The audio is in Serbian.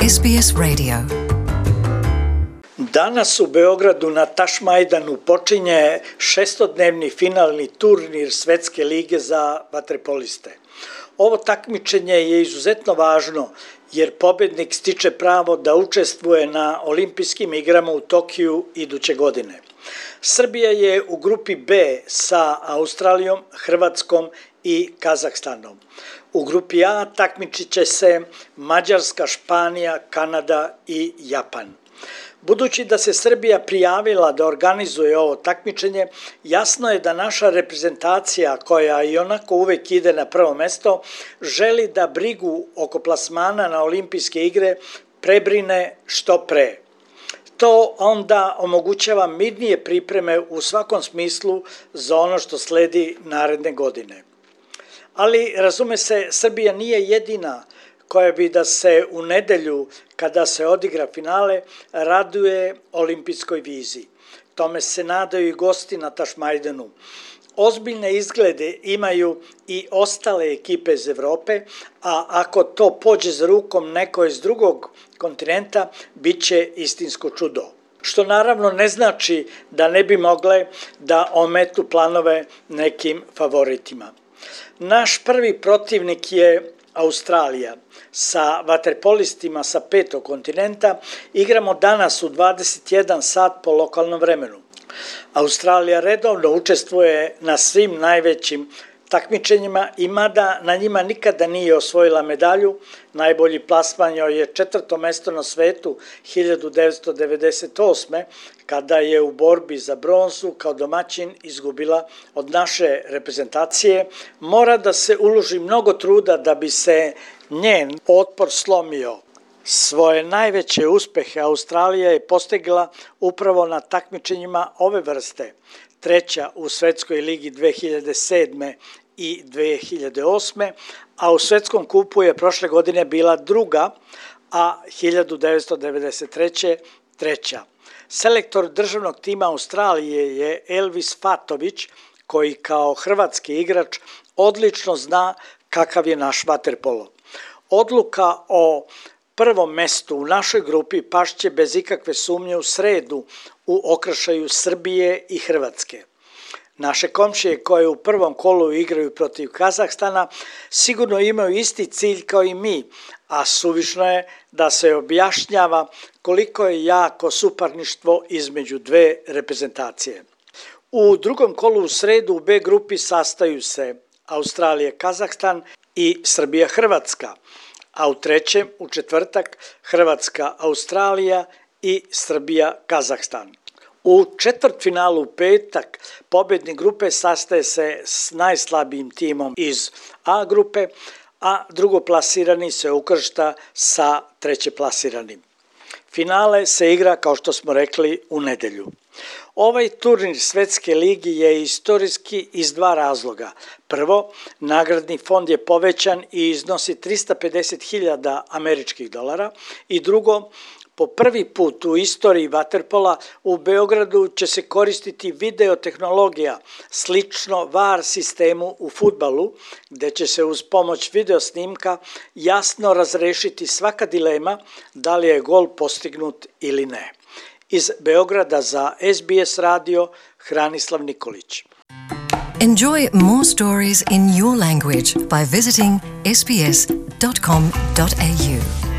SBS Radio. Danas u Beogradu na Tašmajdanu počinje šestodnevni finalni turnir Svetske lige za vaterpoliste. Ovo takmičenje je izuzetno važno jer pobednik stiče pravo da učestvuje na olimpijskim igrama u Tokiju iduće godine. Srbija je u grupi B sa Australijom, Hrvatskom i Kazahstanom. U grupi A takmičit će se Mađarska, Španija, Kanada i Japan. Budući da se Srbija prijavila da organizuje ovo takmičenje, jasno je da naša reprezentacija, koja i onako uvek ide na prvo mesto, želi da brigu oko plasmana na olimpijske igre prebrine što pre. To onda omogućava mirnije pripreme u svakom smislu za ono što sledi naredne godine. Ali, razume se, Srbija nije jedina koja bi da se u nedelju, kada se odigra finale, raduje olimpijskoj viziji. Tome se nadaju i gosti na Tašmajdanu. Ozbiljne izglede imaju i ostale ekipe iz Evrope, a ako to pođe za rukom neko iz drugog kontinenta, bit će istinsko čudo. Što naravno ne znači da ne bi mogle da ometu planove nekim favoritima. Naš prvi protivnik je Australija. Sa vaterpolistima sa 5. kontinenta igramo danas u 21 sat po lokalnom vremenu. Australija redovno učestvuje na svim najvećim takmičenjima i mada na njima nikada nije osvojila medalju, najbolji plasman joj je 4. mesto na svetu 1998. kada je u borbi za bronzu kao domaćin izgubila od naše reprezentacije. Mora da se uloži mnogo truda da bi se njen otpor slomio. Svoje najveće uspehe Australija je postigla upravo na takmičenjima ove vrste. Treća u Svetskoj ligi 2007. i 2008. a u Svetskom kupu je prošle godine bila druga, a 1993. treća. Selektor državnog tima Australije je Elvis Fatović, koji kao hrvatski igrač odlično zna kakav je naš vaterpolo. Odluka o prvom mestu u našoj grupi pašće bez ikakve sumnje u sredu u okršaju Srbije i Hrvatske. Naše komšije koje u prvom kolu igraju protiv Kazahstana sigurno imaju isti cilj kao i mi, a suvišno je da se objašnjava koliko je jako suparništvo između dve reprezentacije. U drugom kolu u sredu u B grupi sastaju se Australija, Kazahstan i Srbija, Hrvatska, a u trećem, u četvrtak, Hrvatska, Australija i Srbija, Kazahstan. U četvrtfinalu u petak pobednik grupe sastaje se s najslabijim timom iz A grupe, a drugoplasirani se ukršta sa trećeplasiranim. Finale se igra, kao što smo rekli, u nedelju. Ovaj turnir Svetske ligi je istorijski iz dva razloga. Prvo, nagradni fond je povećan i iznosi $350.000 američkih dolara i drugo, po prvi put u istoriji vaterpola u Beogradu će se koristiti videotehnologija slično VAR sistemu u fudbalu, gde će se uz pomoć videosnimka jasno razrešiti svaka dilema da li je gol postignut ili ne. Iz Beograda za SBS radio, Hranislav Nikolić. Enjoy more stories in your language by visiting sbs.com.au.